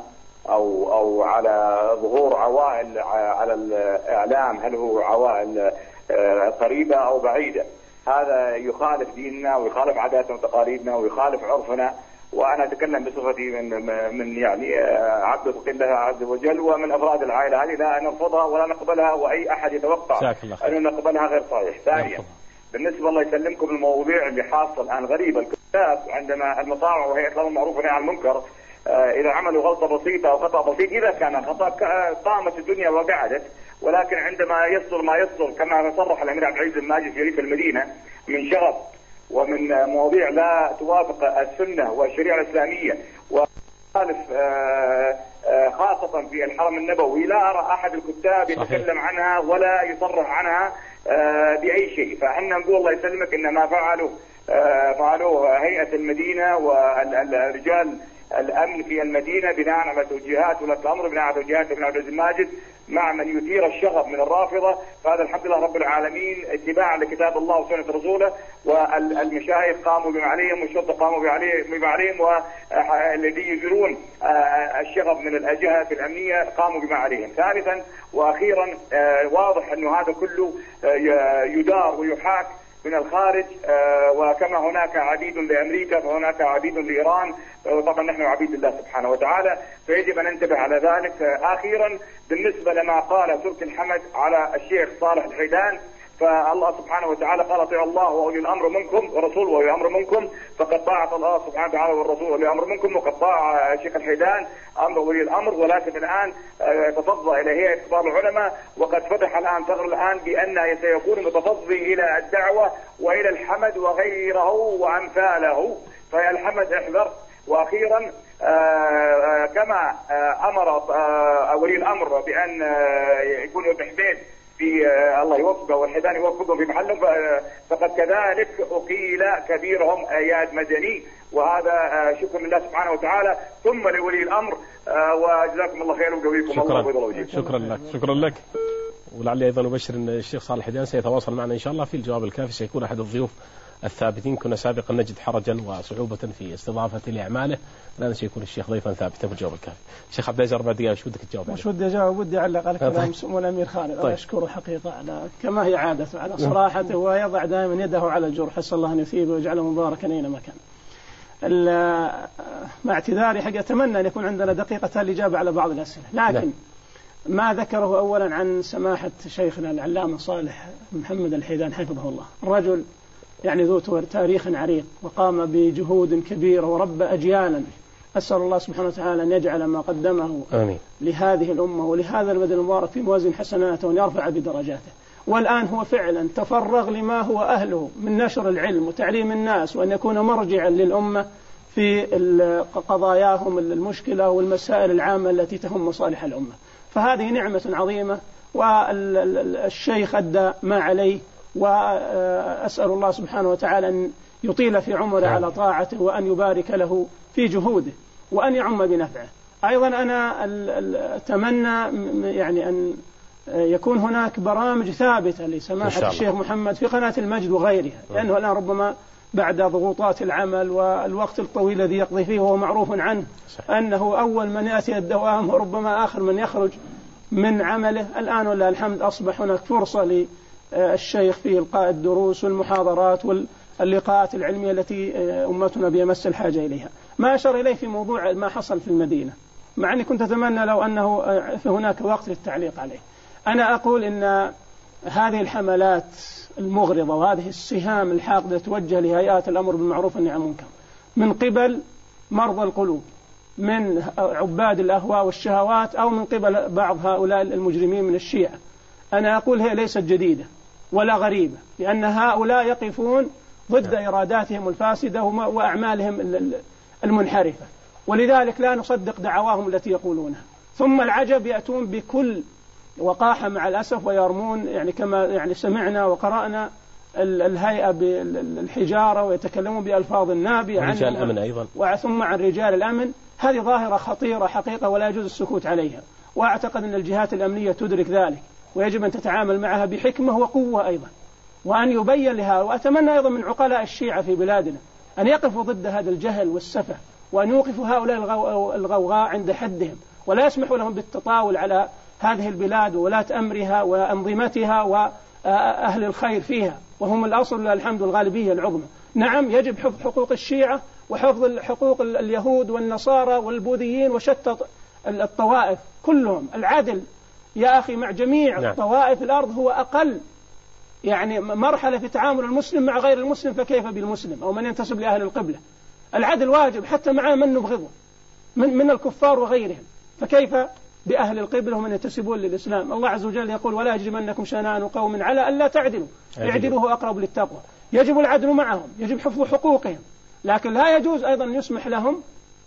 أو أو على ظهور عوائل على الإعلام، هل هو عوائل آه قريبة أو بعيدة، هذا يخالف ديننا ويخالف عاداتنا وتقاليدنا ويخالف عرفنا. وأنا أتكلم بصفتي من من يعني عبد تقي الله عز وجل ومن أفراد العائلة هذه، لا نرفضها ولا نقبلها، وأي أحد يتوقع أن نقبلها غير صحيح. ثانيا، بالنسبة الله يسلمكم المواضيع اللي حاصل الآن غريبة، الكتاب عندما المطاعم وهيئة الأمر بالمعروف والنهي عن المنكر إذا عملوا غلطة بسيطة أو خطأ بسيط، إذا كان خطأ قامت الدنيا وقعدت، ولكن عندما يصدر ما يصدر كما صرح الأمير عبد العزيز الماجد في ريف المدينة من شغب ومن مواضيع لا توافق السنة والشريعة الإسلامية وخالف خاصة في الحرم النبوي، لا أرى أحد الكتاب يتكلم عنها ولا يصرح عنها بأي شيء. فإحنا نقول الله يسلمك إن ما فعلوا فعلوه هيئة المدينة والرجال الأمن في المدينة بناء على توجيهات ولاة الأمر، بناء على توجيهات ابن عبد العزيز الماجد مع من يثير الشغب من الرافضة، فهذا الحمد لله رب العالمين اتباعا لكتاب الله وسنة رسوله، والمشايخ قاموا بما عليهم والشرطة قاموا بما عليهم، والذي يثيرون الشغب من الجهات الأمنية قاموا بما عليهم. ثالثا وأخيرا، واضح أنه هذا كله يدار ويحاك من الخارج، آه وكما هناك عبيد لأمريكا فهناك عبيد لإيران، طبعا نحن عبيد الله سبحانه وتعالى، فيجب أن ننتبه على ذلك. آه أخيرا بالنسبة لما قال تركي الحمد على الشيخ صالح الحيدان، فالله سبحانه وتعالى قال اطيعوا الله واولي الامر منكم ورسوله واولي الامر منكم، فقد طاعت الله سبحانه وتعالى والرسول واولي الامر منكم، وقد طاع شيخ الحيدان امر ولي الامر. ولكن الان تفضل الى هيئه كبار العلماء، وقد فتح الان ثغر الان بان سيكون متفضي الى الدعوه والى الحمد وغيره وامثاله، فيا الحمد احذر. واخيرا آآ كما آآ امر آآ ولي الامر بان يكون ابن حميد في الله يوفقه والحيدان يوفقهم في محلهم، فقد كذلك أقيل كبيرهم اياد مدني، وهذا شكر لله سبحانه وتعالى، ثم لولي الامر. وجزاكم الله خير وقويكم الله ويضل وجهكم. شكرا لك شكرا لك ولعلي ايضا ابشر ان الشيخ صالح الحيدان سيتواصل معنا ان شاء الله في الجواب الكافي، سيكون احد الضيوف الثابتين. كنا سابقا نجد حرجا وصعوبة في استضافة لأعماله، الآن سيكون الشيخ ضيفا ثابتا في الجواب الكافي. شيخ عبد العزيز أربع دقائق، وش ودك تجاوب؟ وش ودي أجاوب؟ ودي أعلق على كلام سمو الأمير خالد. طيب. أشكره حقيقة على كما هي عادته على صراحته، ويضع دائما يده على الجرح، أسأل الله أن يثيبه ويجعله مباركا أينما كان. مع اعتذاري حق أتمنى أن يكون عندنا دقيقة الإجابة على بعض الأسئلة، لكن لا. ما ذكره أولا عن سماحة شيخنا العلامة صالح محمد الحيدان حفظه الله، الرجل يعني ذو تاريخ عريق، وقام بجهود كبيرة ورب أجيالا. أسأل الله سبحانه وتعالى أن يجعل ما قدمه آمين. لهذه الأمة ولهذا البلد المبارك في موازين حسناته، وأن يرفع بدرجاته. والآن هو فعلا تفرغ لما هو أهله من نشر العلم وتعليم الناس، وأن يكون مرجعا للأمة في قضاياهم المشكلة والمسائل العامة التي تهم مصالح الأمة. فهذه نعمة عظيمة، والشيخ أدى ما عليه، وأسأل الله سبحانه وتعالى أن يطيل في عمره على طاعته، وأن يبارك له في جهوده، وأن يعم بنفعه. أيضا أنا أتمنى يعني أن يكون هناك برامج ثابتة لسماحة الشيخ محمد في قناة المجد وغيرها، لأنه الآن ربما بعد ضغوطات العمل والوقت الطويل الذي يقضي فيه، وهو معروف عنه أنه أول من يأتي الدوام وربما آخر من يخرج من عمله. الآن ولله الحمد أصبح هناك فرصة للشيخ في إلقاء الدروس والمحاضرات واللقاءات العلمية التي أمتنا بأمس الحاجة إليها. ما أشار إليه في موضوع ما حصل في المدينة، مع أني كنت أتمنى لو أنه في هناك وقت للتعليق عليه. أنا أقول إن هذه الحملات المغرضة وهذه السهام الحاقدة توجه لهيئات الأمر بالمعروف والنهي عن المنكر من قبل مرضى القلوب، من عباد الأهواء والشهوات، أو من قبل بعض هؤلاء المجرمين من الشيعة. أنا أقول هي ليست جديدة ولا غريبة، لأن هؤلاء يقفون ضد إراداتهم الفاسدة وأعمالهم المنحرفة، ولذلك لا نصدق دعواهم التي يقولونها. ثم العجب يأتون بكل وقاحة مع الأسف، ويرمون يعني كما يعني سمعنا وقرأنا الهيئة بالحجارة، ويتكلمون بألفاظ نابية عن رجال الأمن أيضا، وثم عن رجال الأمن. هذه ظاهرة خطيرة حقيقة، ولا يجوز السكوت عليها، وأعتقد أن الجهات الأمنية تدرك ذلك، ويجب أن تتعامل معها بحكمة وقوة أيضا، وأن يبين لها. وأتمنى أيضا من عقلاء الشيعة في بلادنا أن يقفوا ضد هذا الجهل والسفه، وأن يوقفوا هؤلاء الغوغاء عند حدهم، ولا يسمحوا لهم بالتطاول على هذه البلاد وولاة أمرها وأنظمتها وأهل الخير فيها، وهم الأصل الحمد الغالبية العظمى. نعم يجب حفظ حقوق الشيعة وحفظ حقوق اليهود والنصارى والبوذيين وشتى الطوائف كلهم. العدل يا أخي مع جميع نعم. طوائف الأرض هو أقل يعني مرحلة في تعامل المسلم مع غير المسلم، فكيف بالمسلم أو من ينتسب لأهل القبلة؟ العدل واجب حتى مع من نبغضه من, من الكفار وغيرهم، فكيف بأهل القبلة ومن ينتسبون للإسلام؟ الله عز وجل يقول ولا يجرمنكم شنآن قوم على ألا تعدلوا اعدلوا هو أقرب للتقوى. يجب العدل معهم، يجب حفظ حقوقهم، لكن لا يجوز أيضا يسمح لهم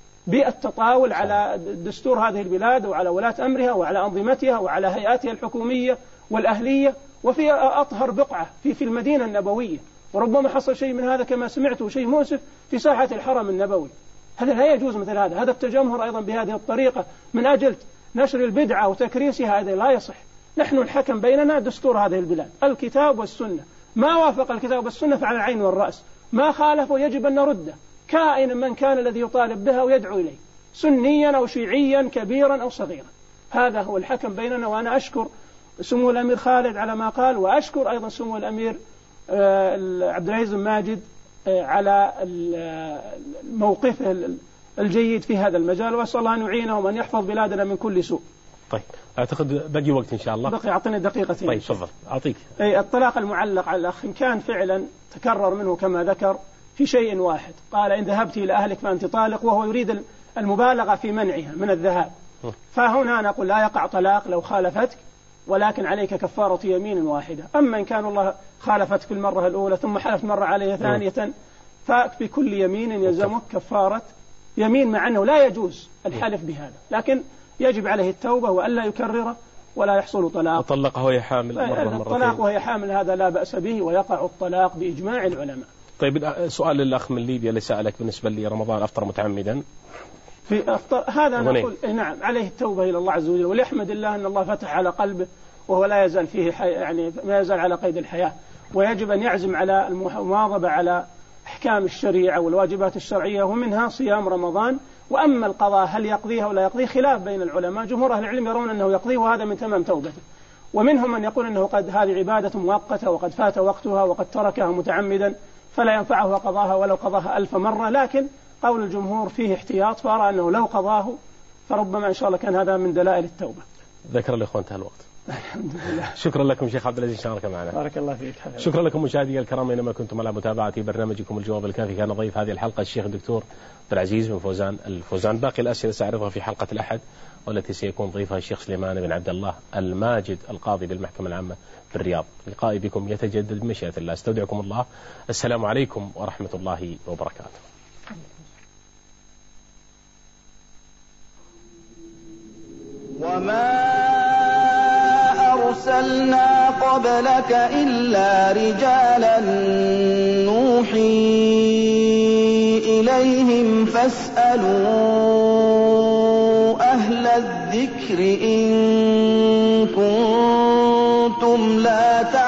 بالتطاول على دستور هذه البلاد وعلى ولاة أمرها وعلى أنظمتها وعلى هيئاتها الحكومية والأهلية، وفي أطهر بقعة في في المدينة النبوية. وربما حصل شيء من هذا كما سمعته، شيء مؤسف في ساحة الحرم النبوي. هذا لا يجوز مثل هذا. هذا التجمهر أيضا بهذه الطريقة من أجل نشر البدعة وتكريسها، هذا لا يصح. نحن الحكم بيننا دستور هذه البلاد، الكتاب والسنة. ما وافق الكتاب والسنة فعلى العين والرأس، ما خالفه يجب أن نرده كائن من كان الذي يطالب بها ويدعو إليه، سنيا أو شيعيا كبيرا أو صغيرا. هذا هو الحكم بيننا. وأنا أشكر سمو الأمير خالد على ما قال، وأشكر أيضا سمو الأمير عبد العزيز الماجد على موقفه الجيد في هذا المجال، وأسأل الله أن يعينه وأن يحفظ بلادنا من كل سوء. طيب أعتقد بقي وقت إن شاء الله. بقي أعطني دقيقتين. طيب تفضل أعطيك. أي الطلاق المعلق على الأخ إن كان فعلا تكرر منه كما ذكر في شيء واحد، قال إن ذهبت إلى أهلك فأنت طالق، وهو يريد المبالغة في منعها من الذهاب، فهنا نقول لا يقع طلاق لو خالفتك، ولكن عليك كفارة يمين واحدة. أما إن كان الله خالفتك في المرة الأولى ثم حلفت مرة عليها ثانية، فبكل يمين يلزمك كفارة يمين، مع أنه لا يجوز الحلف بهذا، لكن يجب عليه التوبة وألا يكرره ولا يحصل طلاق. وطلقها وهي حامل مرة مرتين. الطلاق وهي حامل هذا لا بأس به، ويقع الطلاق بإجماع العلماء. طيب سؤال للأخ من ليبيا اللي سألك بالنسبة لرمضان أفطر متعمدا. في أفطر هذا نقول نعم عليه التوبة إلى الله عز وجل، وليحمد الله أن الله فتح على قلبه وهو لا يزال فيه حي... يعني ما يزال على قيد الحياة، ويجب أن يعزم على المواظبة على أحكام الشريعة والواجبات الشرعية، ومنها صيام رمضان. وأما القضاء هل يقضيها ولا يقضيه خلاف بين العلماء، جمهور أهل العلم يرون أنه يقضيه وهذا من تمام توبته، ومنهم من يقول أنه قد هذه عبادة مؤقتة وقد فات وقتها وقد تركها متعمدا فلا ينفعه قضاها ولو قضاها ألف مرة، لكن قول الجمهور فيه احتياط، فأرى أنه لو قضاه فربما إن شاء الله كان هذا من دلائل التوبة. ذكر الإخوان انتهى الوقت. الحمد لله. شكرا لكم شيخ عبد العزيز شارك معنا. بارك الله فيك. شكرا لكم مشاهدي الكرام، اينما كنتم على متابعة برنامجكم الجواب الكافي. كان ضيف هذه الحلقة الشيخ الدكتور عبد العزيز بن فوزان الفوزان. باقي الأسئلة سأعرضها في حلقة الأحد، والتي سيكون ضيفها الشيخ سليمان بن عبد الله الماجد القاضي بالمحكمة العامة بالرياض. لقائي بكم يتجدد بمشيئة الله. استودعكم الله. السلام عليكم ورحمة الله وبركاته. وما أرسلنا قبلك إلا رجالا نوحي إليهم فاسألوا أهل الذكر إن كنتم لا تعلمون.